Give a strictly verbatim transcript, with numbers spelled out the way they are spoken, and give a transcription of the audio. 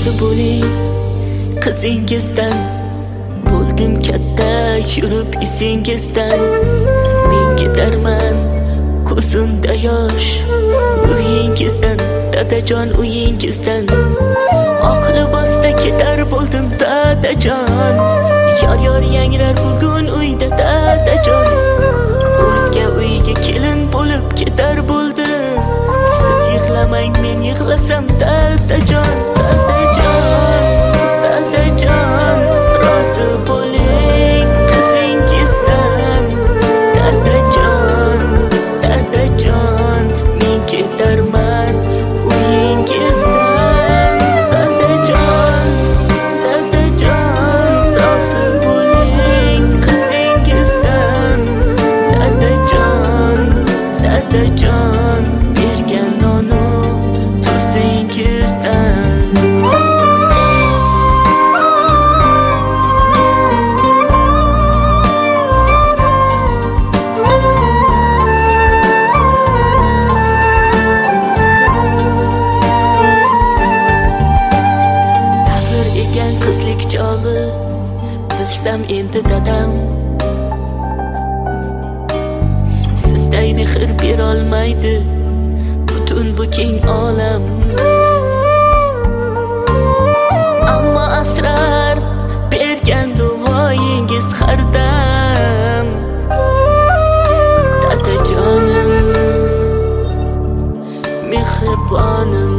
rozi bo'ling qizingizdan, bo'ldim katta yurib esingizdan. Men ketarman ko'zimda yosh uyingizdan, dadajon uyingizdan. Oq libosda ketar bo'ldim dadajon, yor yor yangrar bugun uyda dadajon. O'zga uyga kelin bo'lib ketar bo'ldim, siz yig'lamang men yig'lasam dadajon. Dadajon, dadajon, rozi bo'ling qizingizdan. Dadajon, dadajon, men ketarman uyingizdan. Dadajon, dadajon, rozi bo'ling qizingizdan. Dadajon, dadajon, bergan nonu tuzingizdan. Qizlik chog'i bilsam endi dadam, sizday mehr berolmaydi butun bu keng olam. Ammo asrar bergan duoyingiz har dam. Dadajonim, mehribonim,